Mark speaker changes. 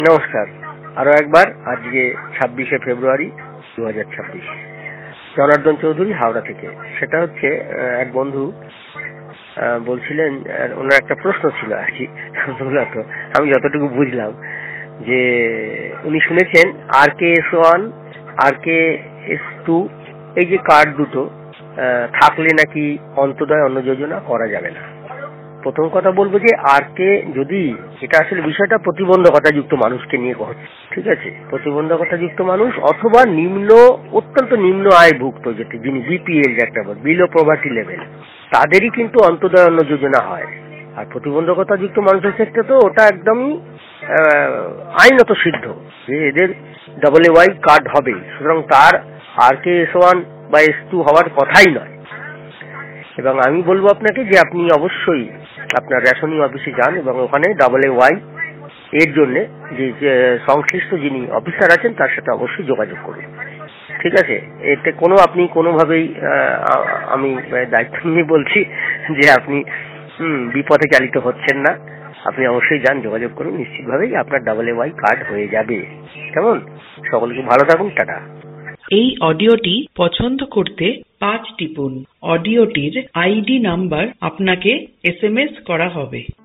Speaker 1: নমস্কার। আরো একবার আজকে 26শে ফেব্রুয়ারি 2026, জনার্দন চৌধুরী, হাওড়া থেকে। সেটা হচ্ছে এক বন্ধু বলছিলেন, ওনার একটা প্রশ্ন ছিল আর কি। মূলত আমি যতটুকু বুঝলাম যে উনি শুনেছেন RKS1, RKS2 এই যে কার্ড দুটো থাকলে নাকি অন্তোদয় অন্ন যোজনা করা যাবে না। প্রথম কথা বলবো যে যদি এটা আসলে বিষয়টা প্রতিবন্ধকতাযুক্ত মানুষকে নিয়ে হচ্ছে, ঠিক আছে? প্রতিবন্ধকতাযুক্ত মানুষ অথবা অত্যন্ত নিম্ন আয়ভুক্ত, যেটি যিনি BPL একটা বিলো প্রভার্টি লেভেল, তাদেরই কিন্তু অন্তোদয় অন্ন যোজনা হয়। আর প্রতিবন্ধকতাযুক্ত মানুষের ক্ষেত্রে তো ওটা একদমই আইনত সিদ্ধ যে এদের AAY কার্ড হবে, সুতরাং তার RKS1 বা S2 হওয়ার কথাই নয়। এবং আমি বলবো আপনাকে যে আপনি অবশ্যই আপনার রেশনিং অফিসে যান এবং ওখানে AAY এর জন্য যে সংশ্লিষ্ট যিনি অফিসার আছেন তার সাথে অবশ্যই যোগাযোগ করুন, ঠিক আছে? এতে আপনি কোনোভাবেই আমি দায়িত্ব নিয়ে বলছি যে আপনি বিপথে চালিত হচ্ছেন না। আপনি অবশ্যই যান, যোগাযোগ করুন, নিশ্চিতভাবেই আপনার AAY কার্ড হয়ে যাবে। কেমন? সকলকে ভালো থাকুন, টাটা।
Speaker 2: এই অডিওটি পছন্দ করতে 5 টিপুন। অডিওটির ID নাম্বার আপনাকে SMS করা হবে।